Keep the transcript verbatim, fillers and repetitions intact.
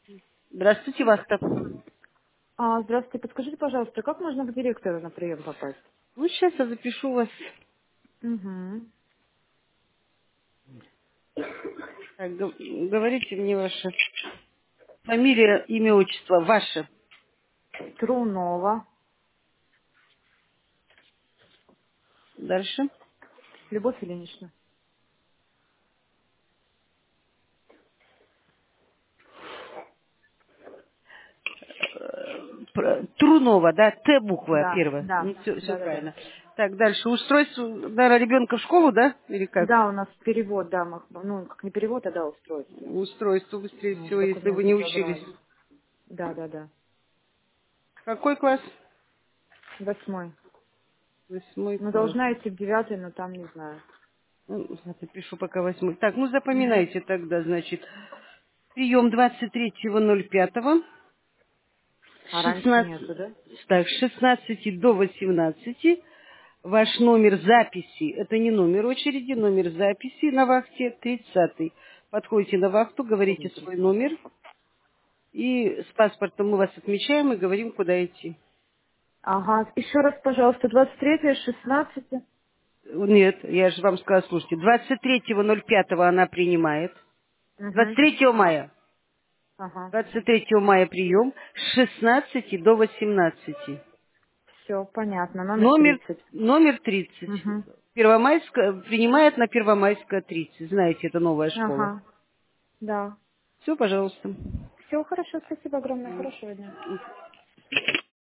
Здравствуйте, вас-то. А, здравствуйте, подскажите, пожалуйста, как можно к директору на прием попасть? Ну, сейчас я запишу вас. Угу. Так, г- говорите мне ваше фамилия, имя, отчество, ваше. Трунова. Дальше. Любовь Ильинична. Про- Трунова, да, Т буква Да, первая. да, все, все да, да, да. правильно. Так, дальше. Устройство, наверное, ребенка в школу, да? Или как? Да, у нас перевод, да, мы- ну, как не перевод, а да, устройство. Устройство, быстрее Вот, всего, если вы документы не учились. забрали. Да, да, да. Какой класс? Восьмой. Восьмой Ну, класс. должна идти в девятый, но там не знаю. Ну, я напишу пока восьмой. Так, ну Угу. запоминайте тогда, значит. Прием двадцать третьего ноль пятого. А С раньше шестнадцати, нету, да? так, с шестнадцати до восемнадцати ваш номер записи, это не номер очереди, номер записи на вахте тридцатый. Подходите на вахту, говорите Удобно, свой тридцатый. номер, и с паспортом мы вас отмечаем и говорим, куда идти. Ага, еще раз, пожалуйста, двадцать третье, шестнадцать. Нет, я же вам сказала, слушайте, двадцать третьего ноль пятого она принимает, двадцать Угу. третьего мая, Ага. двадцать третьего мая прием с шестнадцати до восемнадцати. Все, понятно, номер Номер, тридцать. номер тридцать. Угу. Первомайская, принимает на Первомайская тридцать. Знаете, это новая школа. Ага, да. Все, пожалуйста. Все хорошо, спасибо огромное, хорошего дня.